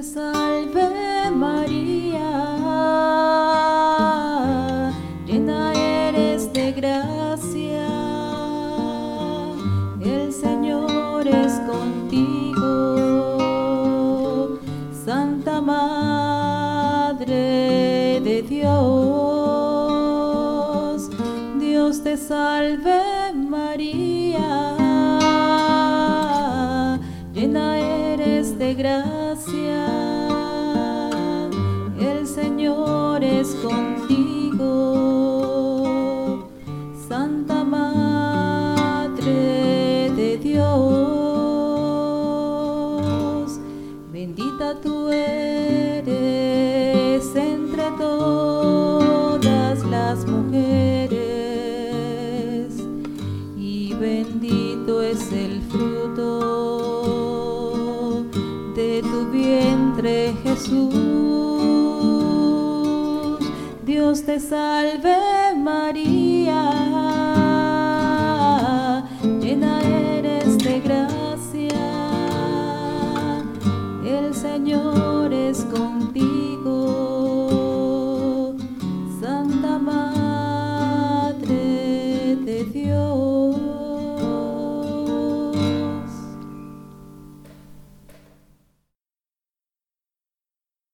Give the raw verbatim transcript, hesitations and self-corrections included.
salve María, llena eres de gracia, el Señor es contigo, Santa Madre de Dios, Dios te salve María, llena eres de gracia, el Señor es contigo, Santa Madre de Dios, bendita tú eres entre todas las mujeres, y bendito es el fruto de tu vientre, Jesús. Dios te salve María, llena eres